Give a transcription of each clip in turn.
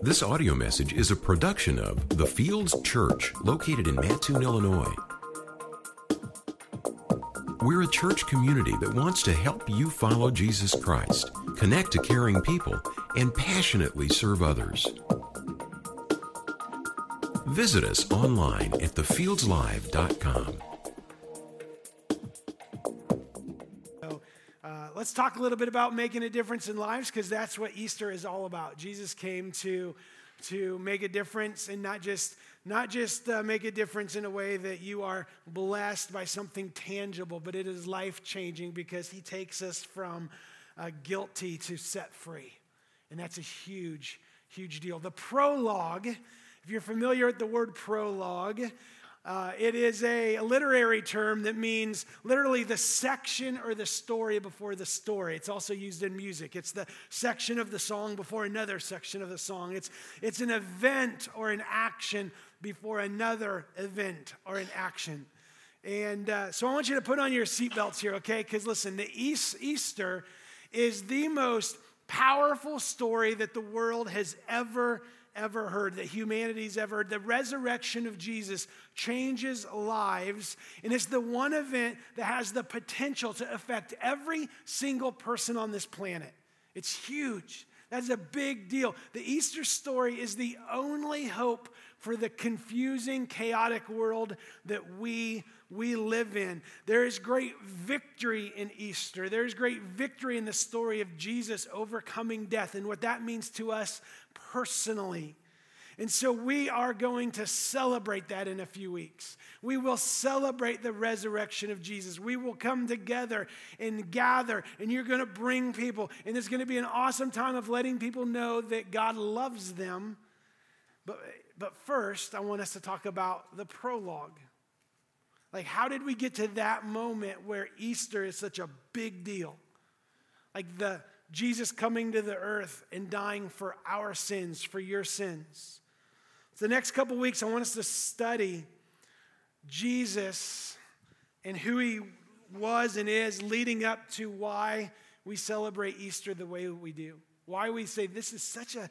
This audio message is a production of The Fields Church, located in Mattoon, Illinois. We're a church community that wants to help you follow Jesus Christ, connect to caring people, and passionately serve others. Visit us online at thefieldslive.com. Let's talk a little bit about making a difference in lives, because that's what Easter is all about. Jesus came to make a difference, and not just make a difference in a way that you are blessed by something tangible, but it is life-changing because he takes us from guilty to set free. And that's a huge, huge deal. The prologue, if you're familiar with the word prologue, it is a literary term that means literally the section or the story before the story. It's also used in music. It's the section of the song before another section of the song. It's an event or an action before another event or an action. And so I want you to put on your seatbelts here, okay? Because listen, the Easter is the most powerful story that the world has ever heard, that humanity's ever heard. The resurrection of Jesus changes lives, and it's the one event that has the potential to affect every single person on this planet. It's huge. That's a big deal. The Easter story is the only hope for the confusing, chaotic world that we live in. There is great victory in Easter. There is great victory in the story of Jesus overcoming death and what that means to us personally. And so we are going to celebrate that in a few weeks. We will celebrate the resurrection of Jesus. We will come together and gather, and you're going to bring people, and it's going to be an awesome time of letting people know that God loves them. But first, I want us to talk about the prologue. Like, how did we get to that moment where Easter is such a big deal? Like the Jesus coming to the earth and dying for our sins, for your sins. So the next couple weeks, I want us to study Jesus and who he was and is leading up to why we celebrate Easter the way we do. Why we say this is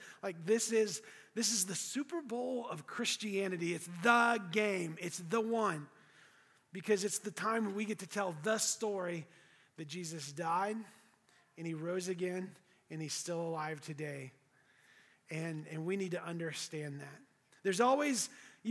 this is the Super Bowl of Christianity. It's the game. It's the one. Because it's the time when we get to tell the story that Jesus died and he rose again and he's still alive today. And we need to understand that. There's always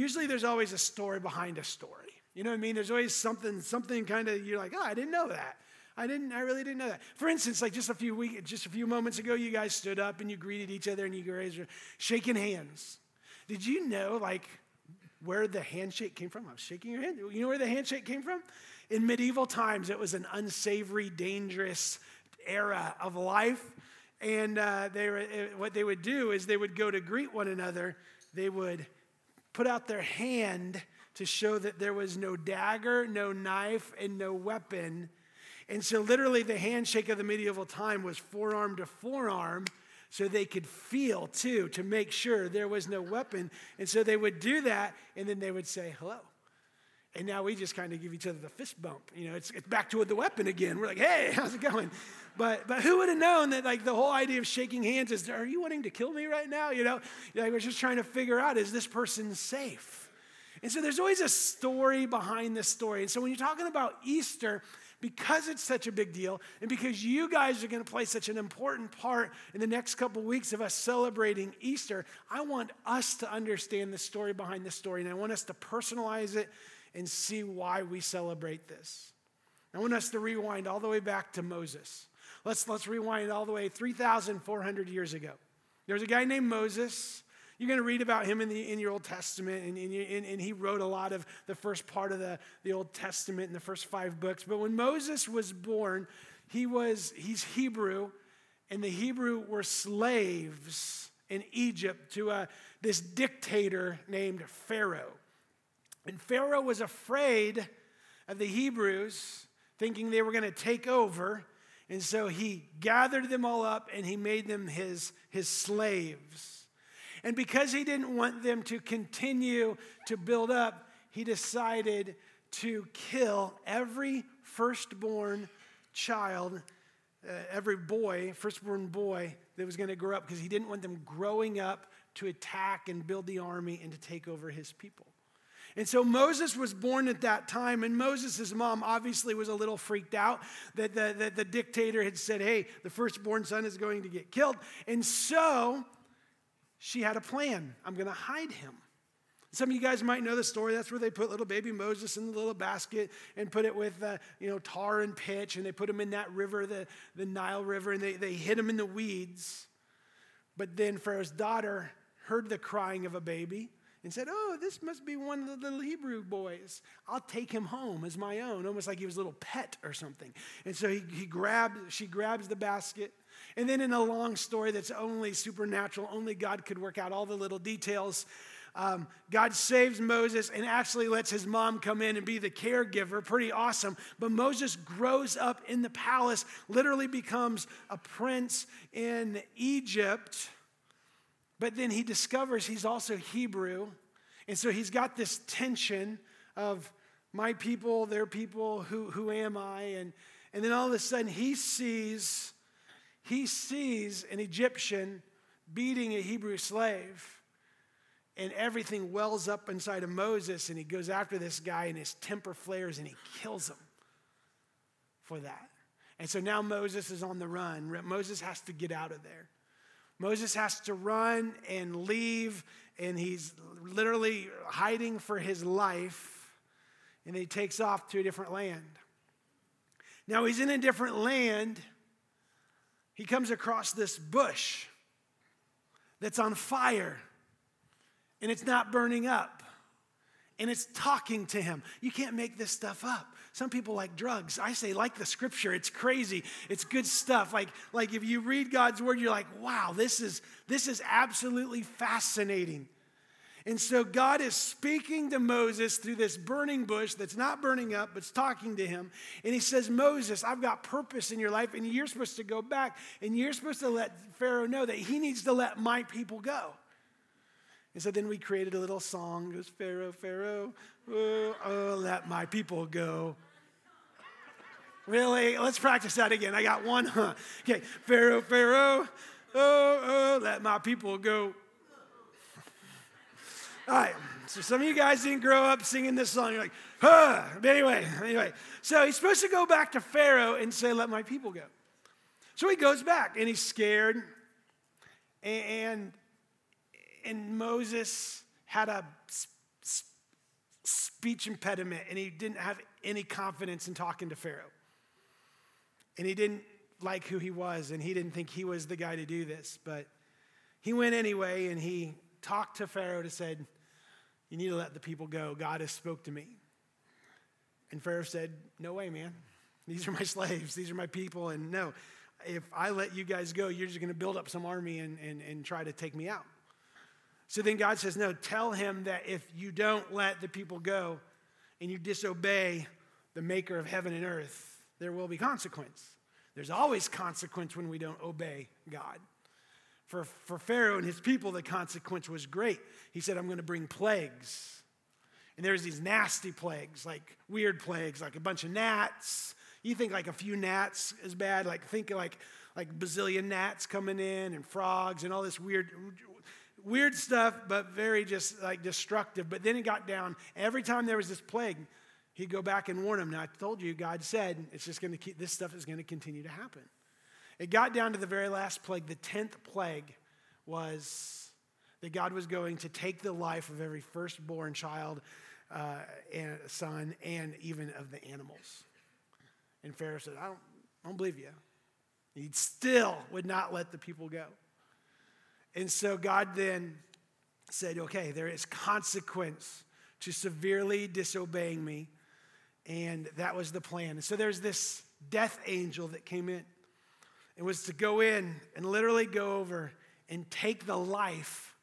a story behind a story. You know what I mean? There's always something kind of, you're like, oh, I didn't know that. I really didn't know that. For instance, like just a few moments ago, you guys stood up and you greeted each other and you guys were shaking hands. Did you know, like, where the handshake came from? I was shaking your hand. You know where the handshake came from? In medieval times, it was an unsavory, dangerous era of life. And what they would do is they would go to greet one another. They would put out their hand to show that there was no dagger, no knife, and no weapon. And so literally the handshake of the medieval time was forearm to forearm, so they could feel too, to make sure there was no weapon. And so they would do that, and then they would say hello. And now we just kind of give each other the fist bump. You know, it's back to the weapon again. We're like, hey, how's it going? But who would have known that, like, the whole idea of shaking hands is, are you wanting to kill me right now? You know, like, we're just trying to figure out, is this person safe? And so there's always a story behind this story. And so when you're talking about Easter, because it's such a big deal, and because you guys are going to play such an important part in the next couple weeks of us celebrating Easter, I want us to understand the story behind the story, and I want us to personalize it and see why we celebrate this. I want us to rewind all the way back to Moses. Let's rewind all the way 3,400 years ago. There was a guy named Moses. You're going to read about him in your Old Testament, and he wrote a lot of the first part of the Old Testament in the first 5 books. But when Moses was born, he's Hebrew, and the Hebrew were slaves in Egypt to this dictator named Pharaoh. And Pharaoh was afraid of the Hebrews, thinking they were going to take over. And so he gathered them all up and he made them his slaves. And because he didn't want them to continue to build up, he decided to kill every firstborn child, every boy, firstborn boy that was going to grow up, because he didn't want them growing up to attack and build the army and to take over his people. And so Moses was born at that time, and Moses' mom obviously was a little freaked out that the dictator had said, hey, the firstborn son is going to get killed. And so she had a plan. I'm going to hide him. Some of you guys might know the story. That's where they put little baby Moses in the little basket and put it with tar and pitch, and they put him in that river, the Nile River, and they hid him in the weeds. But then Pharaoh's daughter heard the crying of a baby and said, oh, this must be one of the little Hebrew boys. I'll take him home as my own, almost like he was a little pet or something. And so she grabs the basket. And then in a long story that's only supernatural, only God could work out all the little details, God saves Moses and actually lets his mom come in and be the caregiver. Pretty awesome. But Moses grows up in the palace, literally becomes a prince in Egypt. But then he discovers he's also Hebrew. And so he's got this tension of my people, their people, who am I? And then all of a sudden he sees an Egyptian beating a Hebrew slave. And everything wells up inside of Moses, and he goes after this guy, and his temper flares, and he kills him for that. And so now Moses is on the run. Moses has to get out of there. Moses has to run and leave, and he's literally hiding for his life, and he takes off to a different land. Now he's in a different land. He comes across this bush that's on fire. And it's not burning up. And it's talking to him. You can't make this stuff up. Some people like drugs. I say, like the scripture. It's crazy. It's good stuff. Like if you read God's word, you're like, wow, this is absolutely fascinating. And so God is speaking to Moses through this burning bush that's not burning up, but it's talking to him. And he says, Moses, I've got purpose in your life, and you're supposed to go back, and you're supposed to let Pharaoh know that he needs to let my people go. And so then we created a little song. It goes, Pharaoh, Pharaoh, oh, let my people go. Really? Let's practice that again. I got one. Okay, Pharaoh, Pharaoh, oh, let my people go. All right, so some of you guys didn't grow up singing this song. You're like, huh. But anyway. So he's supposed to go back to Pharaoh and say, let my people go. So he goes back, and he's scared, and Moses had a speech impediment, and he didn't have any confidence in talking to Pharaoh. And he didn't like who he was, and he didn't think he was the guy to do this. But he went anyway, and he talked to Pharaoh and said, you need to let the people go. God has spoke to me. And Pharaoh said, no way, man. These are my slaves. These are my people. And no, if I let you guys go, you're just going to build up some army and try to take me out. So then God says, no, tell him that if you don't let the people go and you disobey the maker of heaven and earth, there will be consequence. There's always consequence when we don't obey God. For Pharaoh and his people, the consequence was great. He said, I'm going to bring plagues. And there's these nasty plagues, like weird plagues, like a bunch of gnats. You think like a few gnats is bad, think like bazillion gnats coming in and frogs and all this weird stuff, but very just like destructive. But then it got down. Every time there was this plague, he'd go back and warn them. Now, I told you, God said, this stuff is going to continue to happen. It got down to the very last plague. The 10th plague was that God was going to take the life of every firstborn child and son, and even of the animals. And Pharaoh said, I don't believe you. He still would not let the people go. And so God then said, okay, there is consequence to severely disobeying me. And that was the plan. And so there's this death angel that came in. It was to go in and literally go over and take the life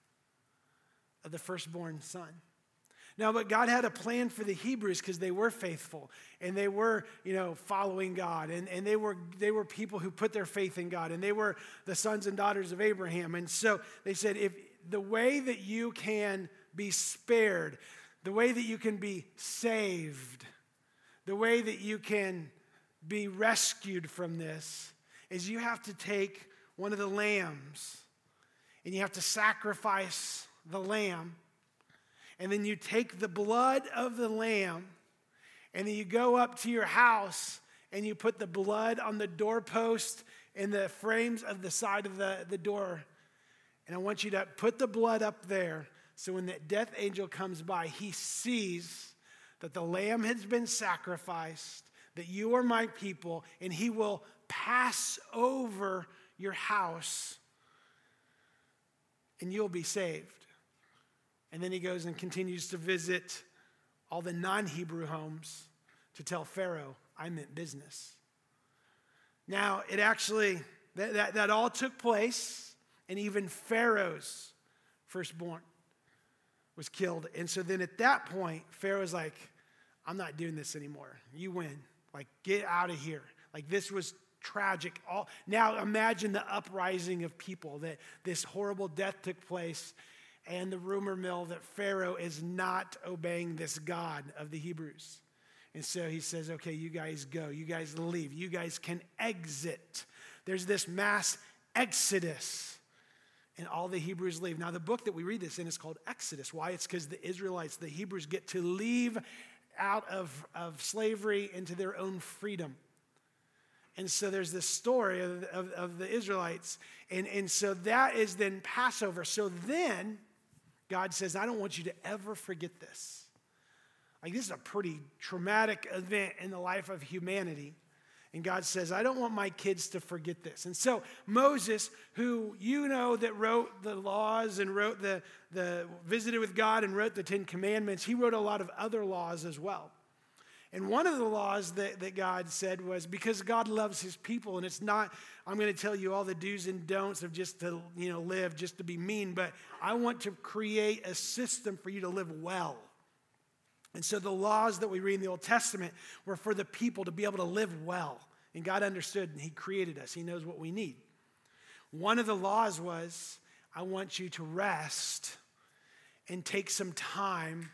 of the firstborn son. Now, but God had a plan for the Hebrews because they were faithful and they were, following God, and they were people who put their faith in God, and they were the sons and daughters of Abraham. And so they said, if the way that you can be spared, the way that you can be saved, the way that you can be rescued from this is you have to take one of the lambs and you have to sacrifice the lamb. And then you take the blood of the lamb, and then you go up to your house, and you put the blood on the doorpost and the frames of the side of the door. And I want you to put the blood up there, so when that death angel comes by, he sees that the lamb has been sacrificed, that you are my people, and he will pass over your house, and you'll be saved. And then he goes and continues to visit all the non-Hebrew homes to tell Pharaoh, I meant business. Now, it actually, that all took place, and even Pharaoh's firstborn was killed. And so then at that point, Pharaoh's like, I'm not doing this anymore. You win. Like, get out of here. Like, this was tragic. Now imagine the uprising of people, that this horrible death took place, and the rumor mill that Pharaoh is not obeying this God of the Hebrews. And so he says, okay, you guys go. You guys leave. You guys can exit. There's this mass exodus, and all the Hebrews leave. Now, the book that we read this in is called Exodus. Why? It's because the Israelites, the Hebrews, get to leave out of slavery into their own freedom. And so there's this story of the Israelites. And so that is then Passover. So then God says, I don't want you to ever forget this. Like, this is a pretty traumatic event in the life of humanity. And God says, I don't want my kids to forget this. And so Moses, who you know that wrote the laws and wrote the visited with God and wrote the 10 Commandments, he wrote a lot of other laws as well. And one of the laws that God said was, because God loves his people, and it's not, I'm going to tell you all the do's and don'ts of just to, live, just to be mean, but I want to create a system for you to live well. And so the laws that we read in the Old Testament were for the people to be able to live well. And God understood, and he created us. He knows what we need. One of the laws was, I want you to rest and take some time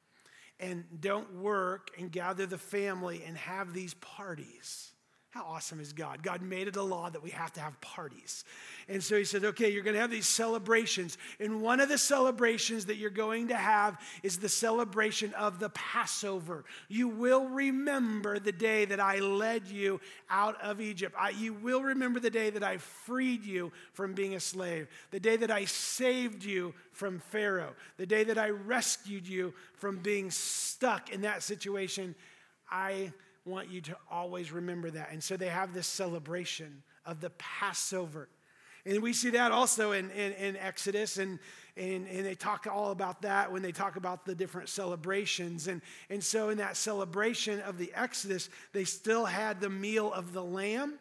and don't work and gather the family and have these parties. How awesome is God? God made it a law that we have to have parties. And so he said, okay, you're going to have these celebrations. And one of the celebrations that you're going to have is the celebration of the Passover. You will remember the day that I led you out of Egypt. You will remember the day that I freed you from being a slave. The day that I saved you from Pharaoh. The day that I rescued you from being stuck in that situation. I want you to always remember that. And so they have this celebration of the Passover. And we see that also in Exodus, and they talk all about that when they talk about the different celebrations. And so in that celebration of the Exodus, they still had the meal of the lamb,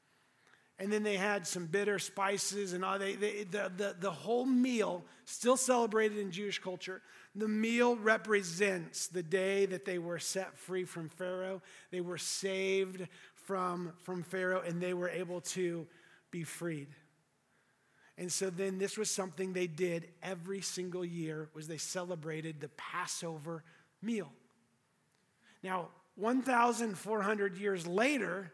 and then they had some bitter spices and all. The whole meal, still celebrated in Jewish culture. The meal represents the day that they were set free from Pharaoh. They were saved from Pharaoh, and they were able to be freed. And so then this was something they did every single year, was they celebrated the Passover meal. Now, 1,400 years later,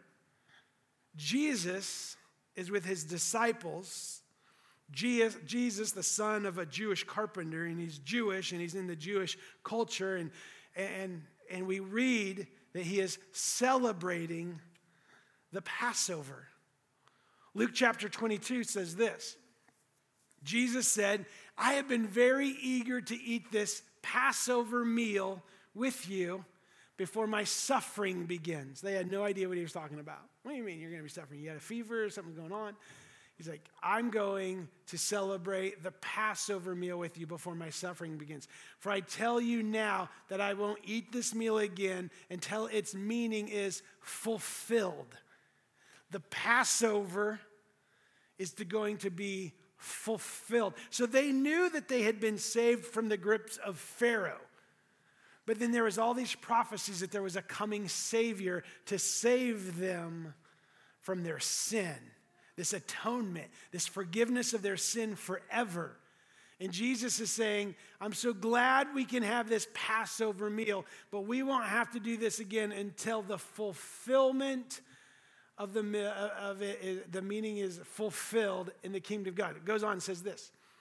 Jesus is with his disciples. Jesus, the son of a Jewish carpenter, and he's Jewish, and he's in the Jewish culture, and we read that he is celebrating the Passover. Luke chapter 22 says this. Jesus said, I have been very eager to eat this Passover meal with you before my suffering begins. They had no idea what he was talking about. What do you mean you're going to be suffering? You had a fever or something going on? He's like, I'm going to celebrate the Passover meal with you before my suffering begins. For I tell you now that I won't eat this meal again until its meaning is fulfilled. The Passover is going to be fulfilled. So they knew that they had been saved from the grips of Pharaoh. But then there was all these prophecies that there was a coming Savior to save them from their sin. This atonement, this forgiveness of their sin forever. And Jesus is saying, I'm so glad we can have this Passover meal, but we won't have to do this again until the fulfillment of the meaning is fulfilled in the kingdom of God. It goes on and says this.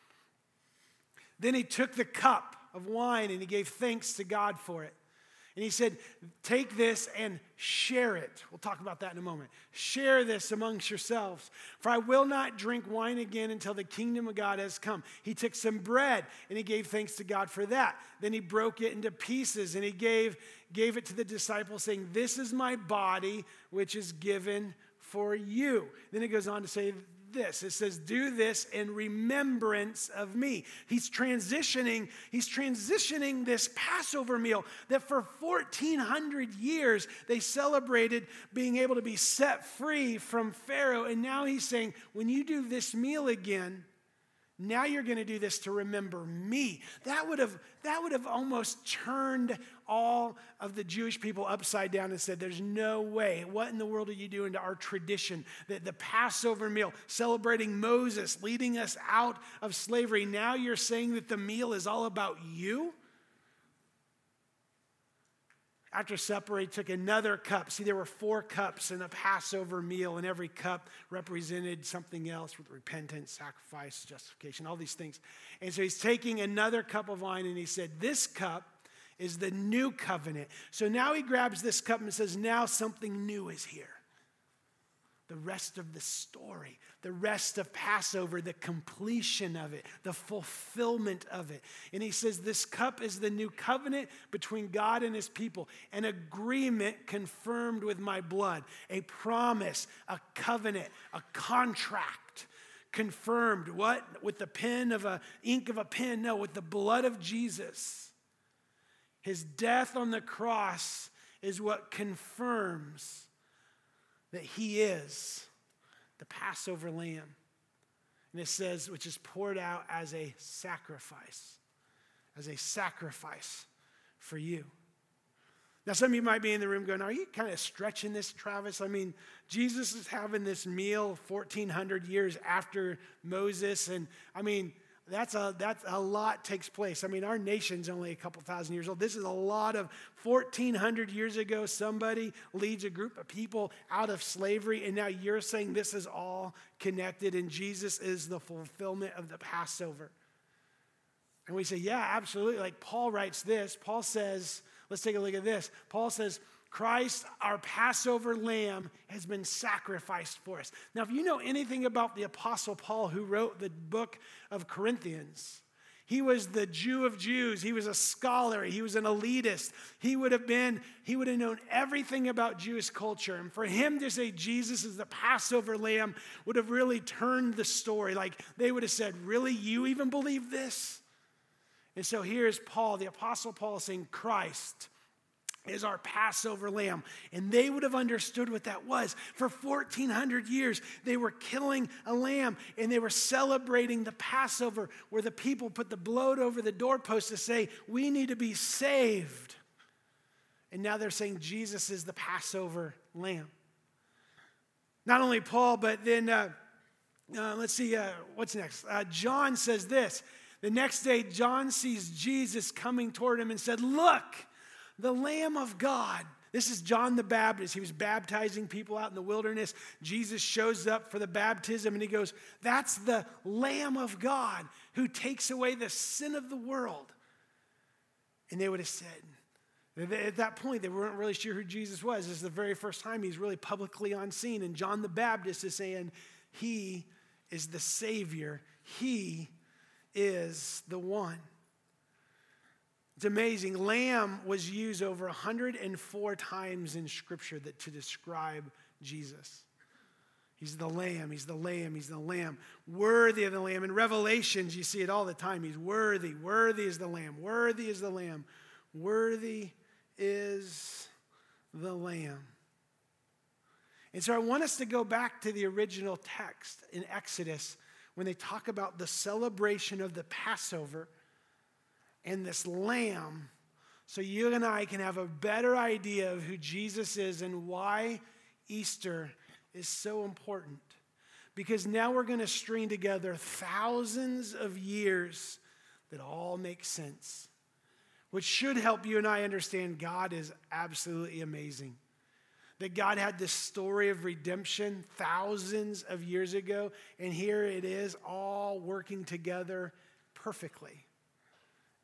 Then he took the cup of wine and he gave thanks to God for it. And he said, take this and share it. We'll talk about that in a moment. Share this amongst yourselves. For I will not drink wine again until the kingdom of God has come. He took some bread and he gave thanks to God for that. Then he broke it into pieces and he gave it to the disciples saying, this is my body which is given for you. Then it goes on to say this. It says, do this in remembrance of me. He's transitioning this Passover meal that for 1,400 years they celebrated being able to be set free from Pharaoh. And now he's saying, when you do this meal again, now you're going to do this to remember me. That would have almost turned all of the Jewish people upside down and said, there's no way. What in the world are you doing to our tradition? The Passover meal, celebrating Moses, leading us out of slavery. Now you're saying that the meal is all about you? After supper, he took another cup. See, there were 4 cups in a Passover meal, and every cup represented something else with repentance, sacrifice, justification, all these things. And so he's taking another cup of wine, and he said, this cup is the new covenant. So now he grabs this cup and says, now something new is here. The rest of the story, the rest of Passover, the completion of it, the fulfillment of it. And he says this cup is the new covenant between God and his people, an agreement confirmed with my blood, a promise, a covenant, a contract confirmed. What? With the ink of a pen? No, with the blood of Jesus. His death on the cross is what confirms that he is the Passover lamb. And it says, which is poured out as a sacrifice for you. Now, some of you might be in the room going, are you kind of stretching this, Travis? I mean, Jesus is having this meal 1,400 years after Moses. And I mean, that's a lot takes place. I mean, our nation's only a couple thousand years old. This is a lot of 1,400 years ago. Somebody leads a group of people out of slavery, and now you're saying this is all connected, and Jesus is the fulfillment of the Passover. And we say, yeah, absolutely. Like Paul writes this. Paul says, let's take a look at this. Paul says, Christ, our Passover lamb, has been sacrificed for us. Now, if you know anything about the Apostle Paul, who wrote the book of Corinthians, he was the Jew of Jews. He was a scholar. He was an elitist. He would have known everything about Jewish culture. And for him to say Jesus is the Passover lamb would have really turned the story. Like they would have said, really, you even believe this? And so here's Paul, the Apostle Paul, saying Christ is our Passover lamb. And they would have understood what that was. For 1,400 years, they were killing a lamb and they were celebrating the Passover, where the people put the blood over the doorpost to say, we need to be saved. And now they're saying Jesus is the Passover lamb. Not only Paul, but then, let's see, what's next? John says this. The next day, John sees Jesus coming toward him and said, look, the Lamb of God. This is John the Baptist. He was baptizing people out in the wilderness. Jesus shows up for the baptism and he goes, that's the Lamb of God who takes away the sin of the world. And they would have said, at that point, they weren't really sure who Jesus was. This is the very first time he's really publicly on scene. And John the Baptist is saying, he is the Savior. He is the one. It's amazing. Lamb was used over 104 times in Scripture to describe Jesus. He's the Lamb, he's the Lamb, he's the Lamb. Worthy of the Lamb. In Revelations, you see it all the time. He's worthy. Worthy is the Lamb. Worthy is the Lamb. Worthy is the Lamb. And so I want us to go back to the original text in Exodus when they talk about the celebration of the Passover and this lamb, so you and I can have a better idea of who Jesus is and why Easter is so important. Because now we're going to string together thousands of years that all make sense, which should help you and I understand God is absolutely amazing. That God had this story of redemption thousands of years ago, and here it is all working together perfectly.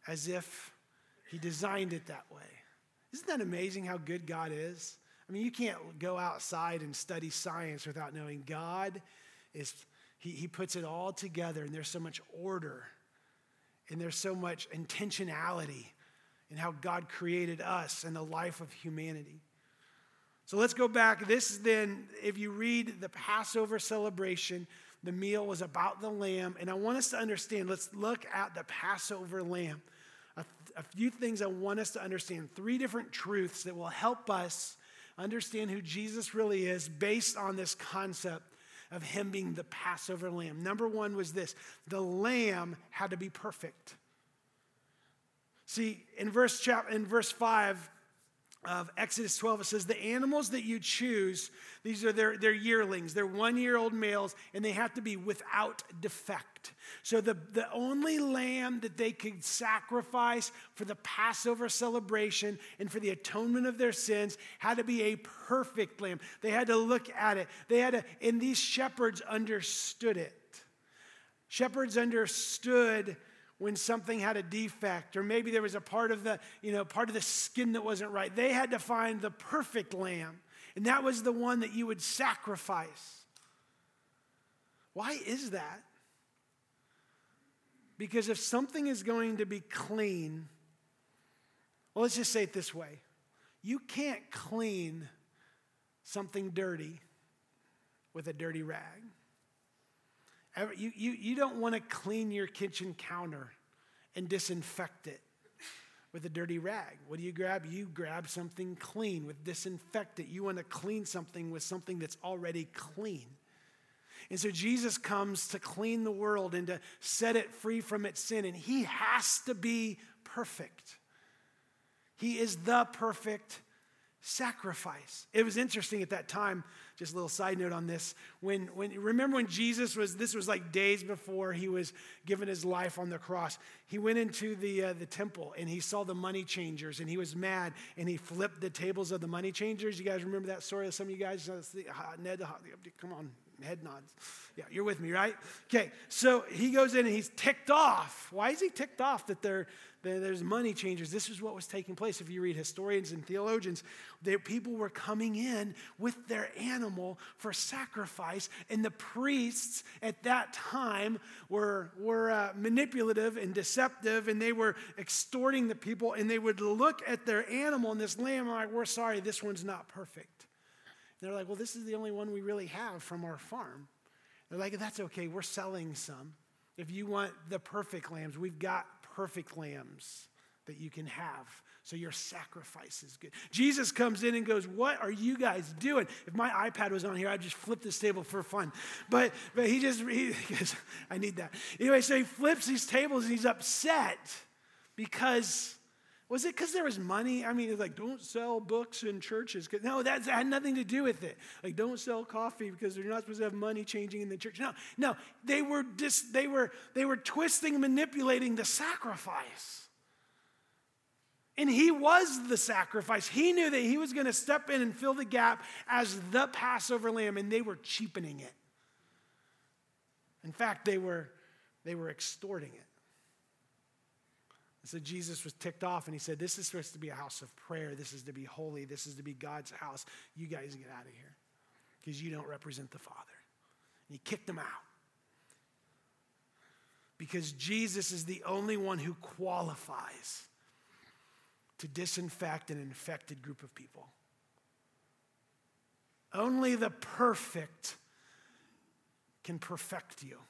as if he designed it that way. Isn't that amazing how good God is? I mean, you can't go outside and study science without knowing God is, he puts it all together, and there's so much order, and there's so much intentionality in how God created us and the life of humanity. So let's go back. This then, if you read the Passover celebration, the meal was about the lamb. And I want us to understand, let's look at the Passover lamb. A few things I want us to understand. 3 different truths that will help us understand who Jesus really is based on this concept of him being the Passover lamb. Number 1 was this: the lamb had to be perfect. See, in verse 5 of Exodus 12, it says, the animals that you choose, these are their yearlings. They're 1-year-old males, and they have to be without defect. So the only lamb that they could sacrifice for the Passover celebration and for the atonement of their sins had to be a perfect lamb. They had to look at it. And these shepherds understood it. Shepherds understood when something had a defect, or maybe there was a part of the skin that wasn't right. They had to find the perfect lamb, and that was the one that you would sacrifice. Why is that? Because if something is going to be clean, well, let's just say it this way. You can't clean something dirty with a dirty rag. You don't want to clean your kitchen counter and disinfect it with a dirty rag. What do you grab? You grab something clean with disinfectant. You want to clean something with something that's already clean. And so Jesus comes to clean the world and to set it free from its sin. And he has to be perfect. He is the perfect sacrifice. It was interesting at that time, just a little side note on this, remember when Jesus this was like days before he was given his life on the cross. He went into the temple and he saw the money changers and he was mad and he flipped the tables of the money changers. You guys remember that story? Some of you guys, Ned, come on, head nods. Yeah, you're with me, right? Okay, so he goes in and he's ticked off. Why is he ticked off that there's money changers? This is what was taking place. If you read historians and theologians, people were coming in with their animal for sacrifice, and the priests at that time were manipulative and deceptive, and they were extorting the people, and they would look at their animal and this lamb and like, we're sorry, this one's not perfect. And they're like, well, this is the only one we really have from our farm. They're like, that's okay, we're selling some. If you want the perfect lambs, we've got perfect lambs that you can have. So your sacrifice is good. Jesus comes in and goes, what are you guys doing? If my iPad was on here, I'd just flip this table for fun. But he goes, I need that. Anyway, so he flips these tables and he's upset because, was it because there was money? I mean, it's like, don't sell books in churches. No, that had nothing to do with it. Like, don't sell coffee because they're not supposed to have money changing in the church. No, they were twisting, manipulating the sacrifice. And he was the sacrifice. He knew that he was going to step in and fill the gap as the Passover lamb, and they were cheapening it. In fact, they were extorting it. So Jesus was ticked off and he said, this is supposed to be a house of prayer. This is to be holy. This is to be God's house. You guys get out of here because you don't represent the Father. And he kicked them out because Jesus is the only one who qualifies to disinfect an infected group of people. Only the perfect can perfect you.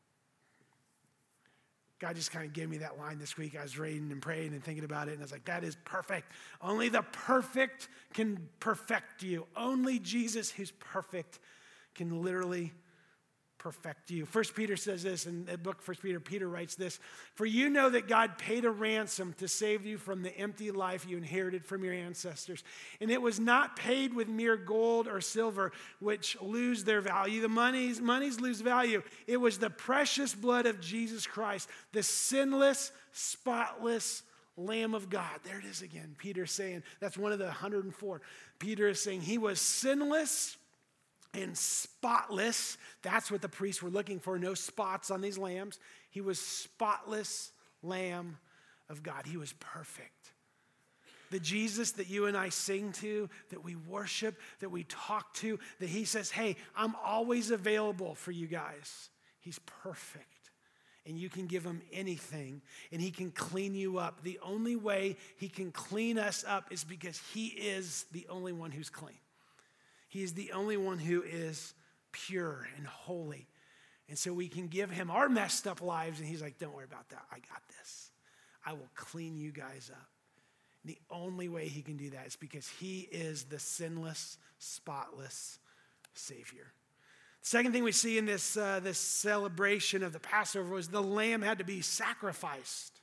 God just kind of gave me that line this week. I was reading and praying and thinking about it, and I was like, that is perfect. Only the perfect can perfect you. Only Jesus, who's perfect, can literally perfect you. 1 Peter says this, in the book 1 Peter, Peter writes this, for you know that God paid a ransom to save you from the empty life you inherited from your ancestors. And it was not paid with mere gold or silver, which lose their value. The monies lose value. It was the precious blood of Jesus Christ, the sinless, spotless Lamb of God. There it is again. Peter's saying, that's one of the 104. Peter is saying he was sinless and spotless. That's what the priests were looking for. No spots on these lambs. He was spotless Lamb of God. He was perfect. The Jesus that you and I sing to, that we worship, that we talk to, that he says, hey, I'm always available for you guys. He's perfect. And you can give him anything, and he can clean you up. The only way he can clean us up is because he is the only one who's clean. He is the only one who is pure and holy. And so we can give him our messed up lives, and he's like, don't worry about that. I got this. I will clean you guys up. And the only way he can do that is because he is the sinless, spotless Savior. Second thing we see in this celebration of the Passover was the lamb had to be sacrificed.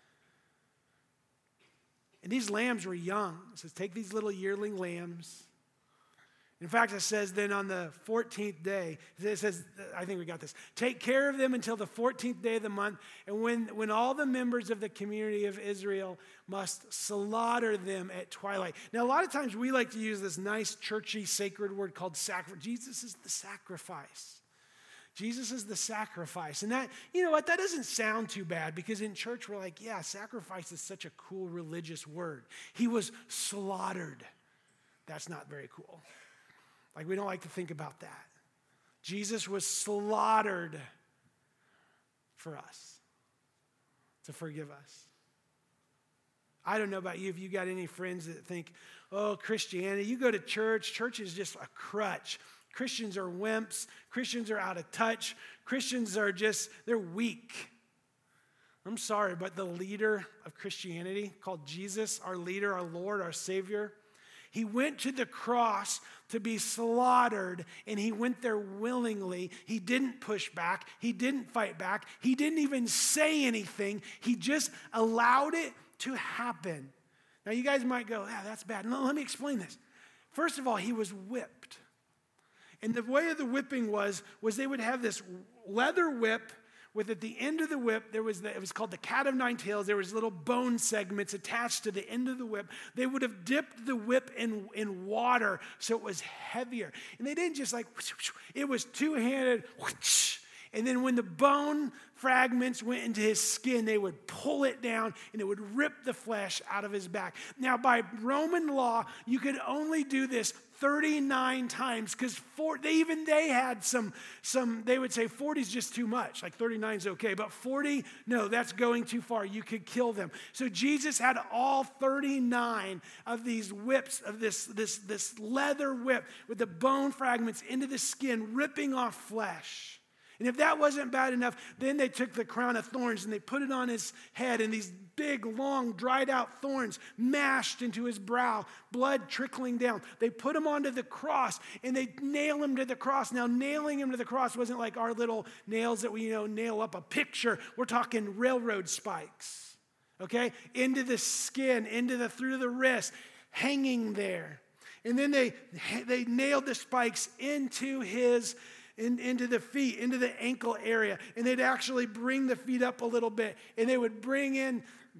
And these lambs were young. It says, take these little yearling lambs. In fact, it says then on the 14th day, it says, I think we got this, take care of them until the 14th day of the month, and when all the members of the community of Israel must slaughter them at twilight. Now, a lot of times we like to use this nice churchy sacred word called sacrifice. Jesus is the sacrifice. Jesus is the sacrifice. And that, you know what, that doesn't sound too bad because in church we're like, yeah, sacrifice is such a cool religious word. He was slaughtered. That's not very cool. Like, we don't like to think about that. Jesus was slaughtered for us, to forgive us. I don't know about you, if you got any friends that think, oh, Christianity, you go to church, church is just a crutch. Christians are wimps. Christians are out of touch. Christians are just, they're weak. I'm sorry, but the leader of Christianity, called Jesus, our leader, our Lord, our Savior, he went to the cross to be slaughtered, and he went there willingly. He didn't push back. He didn't fight back. He didn't even say anything. He just allowed it to happen. Now, you guys might go, yeah, that's bad. No, let me explain this. First of all, he was whipped. And the way of the whipping was they would have this leather whip with at the end of the whip, it was called the cat of nine tails. There was little bone segments attached to the end of the whip. They would have dipped the whip in water so it was heavier. And they didn't just like, it was two-handed, and then when the bone fragments went into his skin, they would pull it down and it would rip the flesh out of his back. Now, by Roman law, you could only do this 39 times because they had some, they would say 40 is just too much. Like 39 is okay, but 40, no, that's going too far. You could kill them. So Jesus had all 39 of these whips, of this leather whip with the bone fragments into the skin, ripping off flesh. And if that wasn't bad enough, then they took the crown of thorns and they put it on his head, and these big, long, dried out thorns mashed into his brow, blood trickling down. They put him onto the cross and they nail him to the cross. Now, nailing him to the cross wasn't like our little nails that we, nail up a picture. We're talking railroad spikes, okay? Into the skin, through the wrist, hanging there. And then they nailed the spikes into the feet, into the ankle area. And they'd actually bring the feet up a little bit. And they would bring it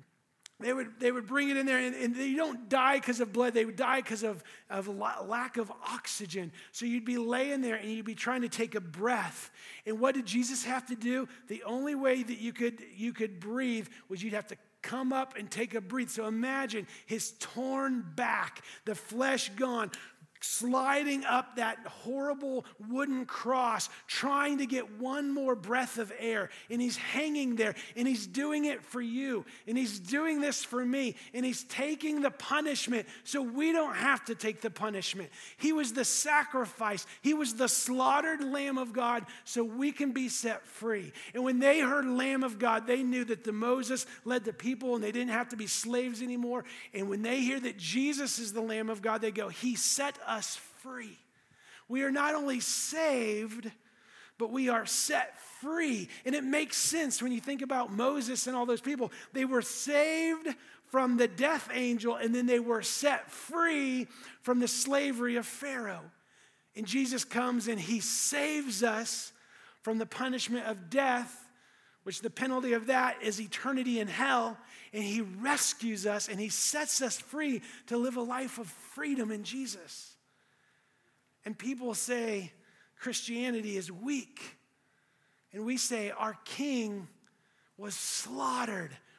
in there. And they don't die because of blood. They would die because of lack of oxygen. So you'd be laying there and you'd be trying to take a breath. And what did Jesus have to do? The only way that you could breathe was you'd have to come up and take a breath. So imagine his torn back, the flesh gone, sliding up that horrible wooden cross, trying to get one more breath of air. And he's hanging there, and he's doing it for you. And he's doing this for me. And he's taking the punishment so we don't have to take the punishment. He was the sacrifice. He was the slaughtered Lamb of God so we can be set free. And when they heard Lamb of God, they knew that Moses led the people and they didn't have to be slaves anymore. And when they hear that Jesus is the Lamb of God, they go, he set us free. We are not only saved, but we are set free. And it makes sense when you think about Moses and all those people. They were saved from the death angel, and then they were set free from the slavery of Pharaoh. And Jesus comes and he saves us from the punishment of death, which the penalty of that is eternity in hell. And he rescues us and he sets us free to live a life of freedom in Jesus. And people say Christianity is weak. And we say our king was slaughtered.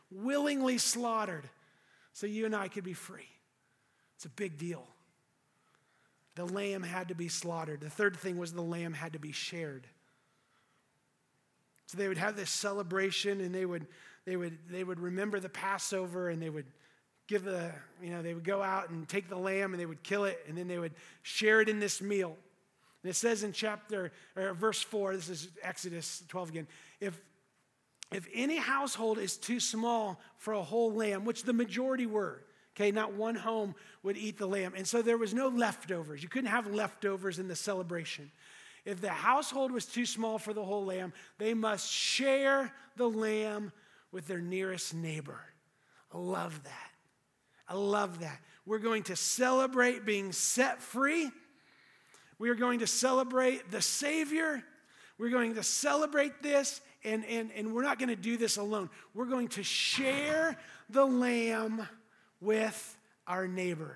willingly slaughtered so you and I could be free. It's a big deal. The lamb had to be slaughtered. The third thing was the lamb had to be shared. So they would have this celebration, and they would remember the Passover, and they would they would go out and take the lamb, and they would kill it, and then they would share it in this meal. And it says in verse 4, this is Exodus 12 again, if any household is too small for a whole lamb, which the majority were, okay, not one home would eat the lamb. And so there was no leftovers. You couldn't have leftovers in the celebration. If the household was too small for the whole lamb, they must share the lamb with their nearest neighbor. I love that. I love that. We're going to celebrate being set free. We are going to celebrate the Savior. We're going to celebrate this, and we're not going to do this alone. We're going to share the lamb with our neighbor.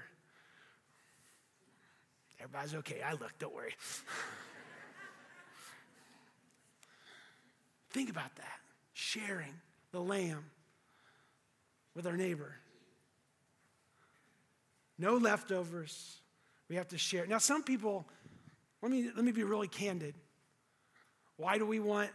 Everybody's okay. I look, don't worry. Think about that. Sharing the lamb with our neighbor. No leftovers. We have to share. Now, some people, let me be really candid. Why do we want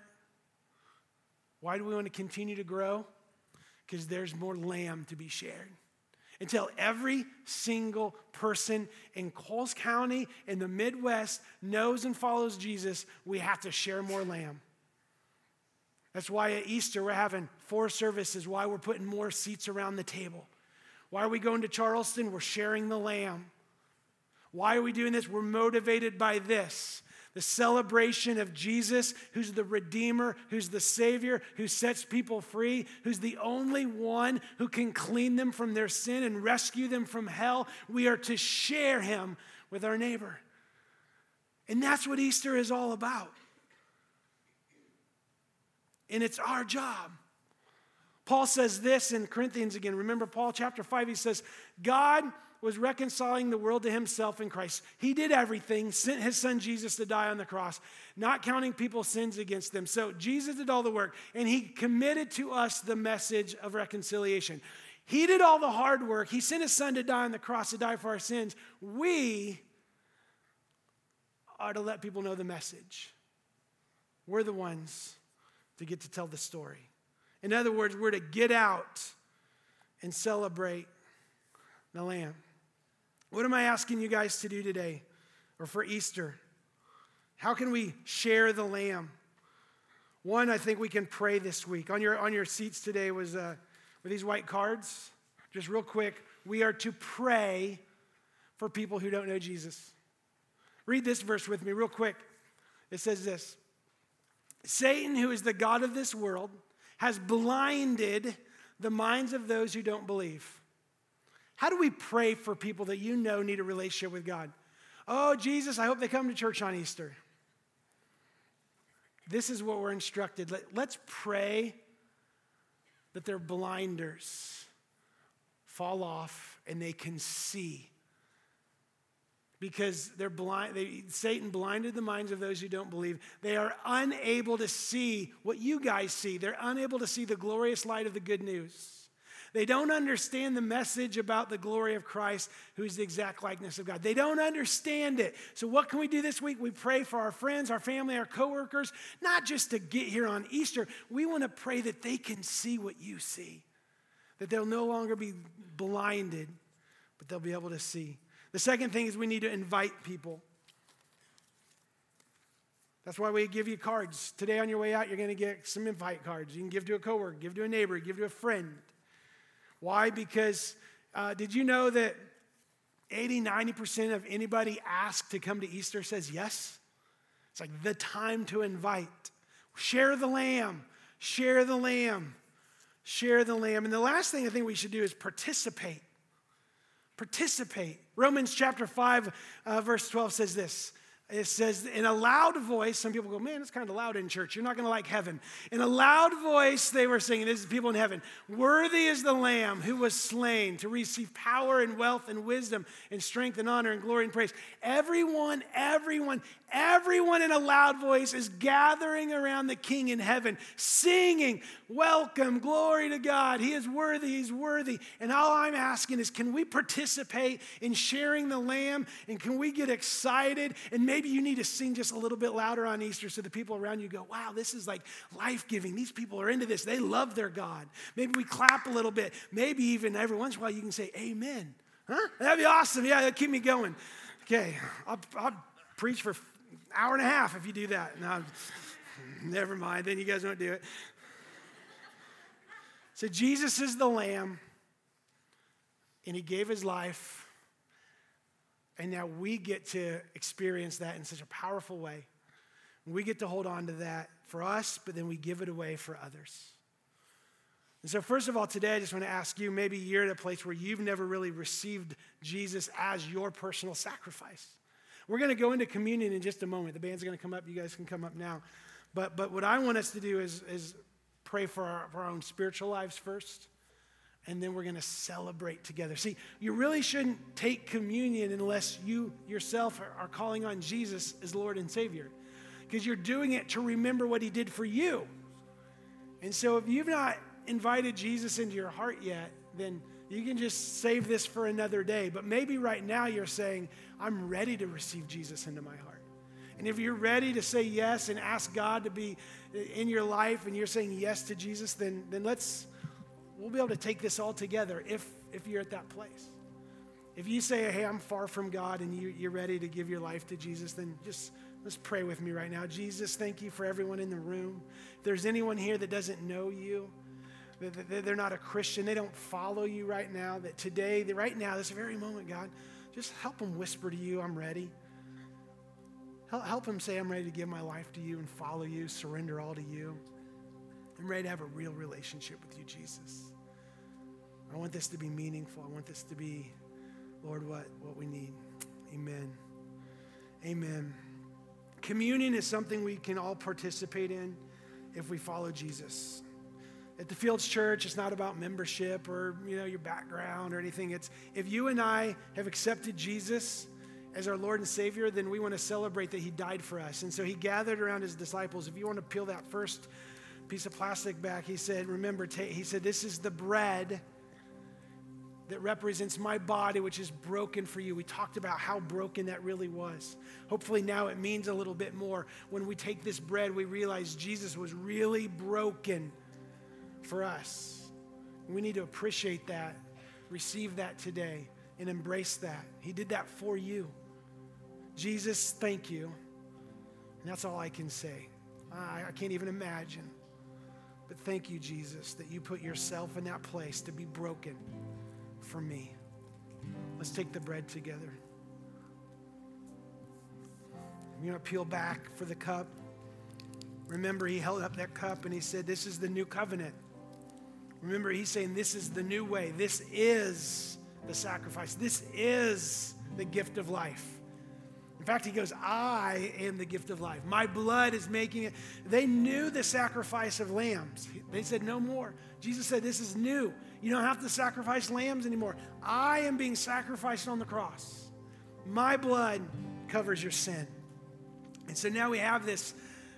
to continue to grow? Because there's more lamb to be shared. Until every single person in Coles County, in the Midwest, knows and follows Jesus, we have to share more lamb. That's why at Easter we're having 4 services, why we're putting more seats around the table. Why are we going to Charleston? We're sharing the lamb. Why are we doing this? We're motivated by this. The celebration of Jesus, who's the Redeemer, who's the Savior, who sets people free, who's the only one who can clean them from their sin and rescue them from hell. We are to share him with our neighbor. And that's what Easter is all about. And it's our job. Paul says this in Corinthians again. Remember Paul chapter 5, he says, God was reconciling the world to himself in Christ. He did everything, sent his son Jesus to die on the cross, not counting people's sins against them. So Jesus did all the work, and he committed to us the message of reconciliation. He did all the hard work. He sent his son to die on the cross to die for our sins. We are to let people know the message. We're the ones to get to tell the story. In other words, we're to get out and celebrate the Lamb. What am I asking you guys to do today or for Easter? How can we share the Lamb? One, I think we can pray this week. On your seats today were these white cards. Just real quick, we are to pray for people who don't know Jesus. Read this verse with me real quick. It says this: Satan, who is the god of this world, has blinded the minds of those who don't believe. How do we pray for people that you know need a relationship with God? Oh, Jesus, I hope they come to church on Easter. This is what we're instructed. Let's pray that their blinders fall off and they can see. Because they're blind. Satan blinded the minds of those who don't believe. They are unable to see what you guys see. They're unable to see the glorious light of the good news. They don't understand the message about the glory of Christ, who is the exact likeness of God. They don't understand it. So what can we do this week? We pray for our friends, our family, our coworkers, not just to get here on Easter. We want to pray that they can see what you see, that they'll no longer be blinded, but they'll be able to see. The second thing is we need to invite people. That's why we give you cards. Today on your way out, you're going to get some invite cards. You can give to a coworker, give to a neighbor, give to a friend. Why? Because did you know that 80-90% of anybody asked to come to Easter says yes? It's like the time to invite. Share the lamb. Share the lamb. Share the lamb. And the last thing I think we should do is participate. Participate. Romans chapter 5, verse 12 says this. It says, in a loud voice, some people go, man, it's kind of loud in church. You're not going to like heaven. In a loud voice, they were singing, this is people in heaven, worthy is the Lamb who was slain to receive power and wealth and wisdom and strength and honor and glory and praise. Everyone in a loud voice is gathering around the King in heaven, singing, welcome, glory to God. He is worthy, he's worthy. And all I'm asking is, can we participate in sharing the Lamb? And can we get excited? And maybe you need to sing just a little bit louder on Easter so the people around you go, wow, this is like life-giving. These people are into this. They love their God. Maybe we clap a little bit. Maybe even every once in a while you can say amen. Huh? That'd be awesome. Yeah, that'd keep me going. Okay, I'll preach for hour and a half if you do that. No, never mind. Then you guys won't do it. So Jesus is the Lamb, and he gave his life, and now we get to experience that in such a powerful way. We get to hold on to that for us, but then we give it away for others. And so first of all, today I just want to ask you, maybe you're at a place where you've never really received Jesus as your personal sacrifice. We're going to go into communion in just a moment. The band's going to come up. You guys can come up now. But what I want us to do is pray for our own spiritual lives first, and then we're going to celebrate together. See, you really shouldn't take communion unless you yourself are calling on Jesus as Lord and Savior, because you're doing it to remember what he did for you. And so if you've not invited Jesus into your heart yet, then you can just save this for another day. But maybe right now you're saying, I'm ready to receive Jesus into my heart. And if you're ready to say yes and ask God to be in your life and you're saying yes to Jesus, then we'll be able to take this all together if you're at that place. If you say, hey, I'm far from God and you're ready to give your life to Jesus, then just let's pray with me right now. Jesus, thank you for everyone in the room. If there's anyone here that doesn't know you, they're not a Christian, they don't follow you right now, that today, right now, this very moment, God, just help them whisper to you, I'm ready. Help them say, I'm ready to give my life to you and follow you, surrender all to you. I'm ready to have a real relationship with you, Jesus. I want this to be meaningful. I want this to be, Lord, what we need. Amen. Amen. Communion is something we can all participate in if we follow Jesus. At the Fields Church, it's not about membership or your background or anything. It's if you and I have accepted Jesus as our Lord and Savior, then we want to celebrate that he died for us. And so he gathered around his disciples. If you want to peel that first piece of plastic back, he said, remember, he said, this is the bread that represents my body, which is broken for you. We talked about how broken that really was. Hopefully now it means a little bit more. When we take this bread, we realize Jesus was really broken for us. We need to appreciate that, receive that today, and embrace that. He did that for you. Jesus, thank you. And that's all I can say. I can't even imagine. But thank you, Jesus, that you put yourself in that place to be broken for me. Let's take the bread together. You're going to peel back for the cup. Remember, he held up that cup and he said, this is the new covenant. Remember, he's saying this is the new way. This is the sacrifice. This is the gift of life. In fact, he goes, I am the gift of life. My blood is making it. They knew the sacrifice of lambs. They said, no more. Jesus said, this is new. You don't have to sacrifice lambs anymore. I am being sacrificed on the cross. My blood covers your sin. And so now we have this,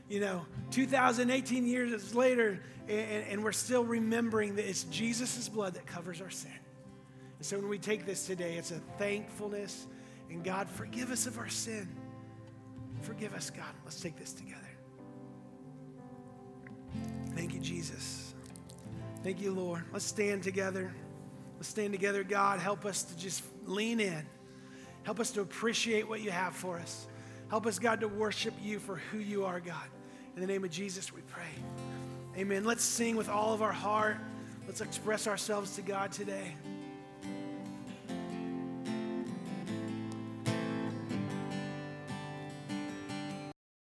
2018 years later, and we're still remembering that it's Jesus' blood that covers our sin. And so when we take this today, it's a thankfulness. And God, forgive us of our sin. Forgive us, God. Let's take this together. Thank you, Jesus. Thank you, Lord. Let's stand together. Let's stand together. God, help us to just lean in. Help us to appreciate what you have for us. Help us, God, to worship you for who you are, God. In the name of Jesus, we pray. Amen. Let's sing with all of our heart. Let's express ourselves to God today.